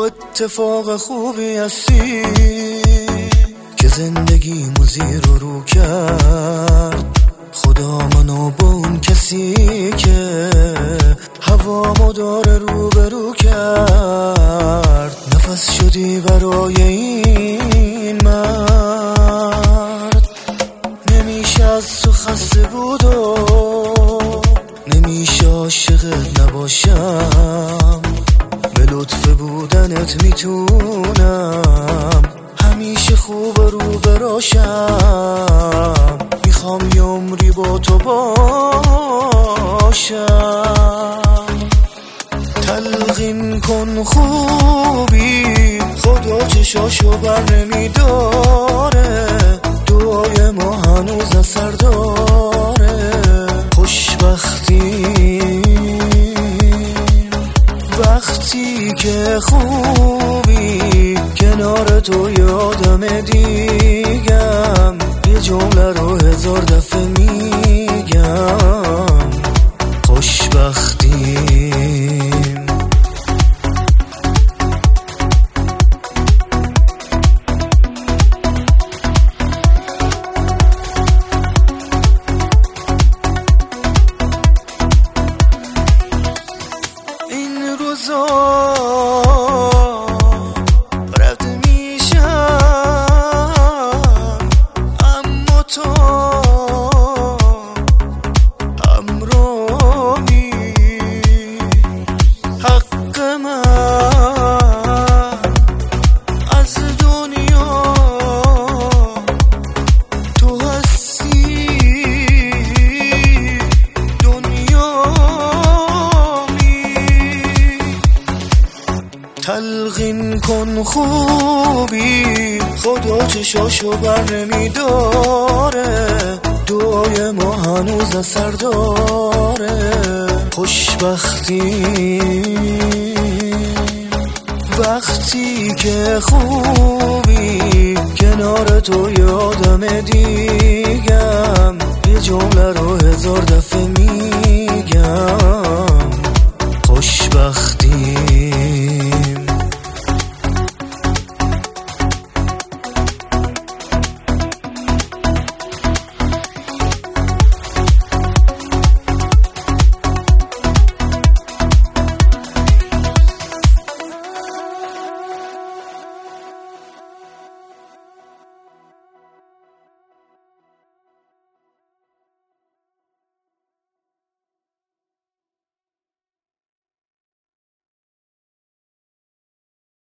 اتفاق خوبی هستی که زندگیمو زیر و رو کرد. خدا منو با اون کسی که هوامو داره روبرو کرد. نفس شدی برای این مرد، نمیشه از تو خسته بود و نمیشه عاشقت نباشم. به لطف بودنت میتونم همیشه خوب رو براشم. میخوام یه عمری با تو باشم. تلقین کن خوبی، خدا چشاشو بر نمیداره. دعای ما هنوز اثر داره. خوشبختیم وقتی که خوبی کنار تو. یادم دیگم یه جمله رو 1000 دفعه میگم. خوشبختیم. این روزا رفت میشن، اما تو همراهی. حق من از دنیا تو هستی. تلقین کن خوبی، خدا چشاشو بر نمیداره. دعای ما هنوز اثر داره. خوشبختیم وقتی که خوبی کنار تو. یادم دیگم یه جمله رو 1000 دفعه میگم. خوشبختیم.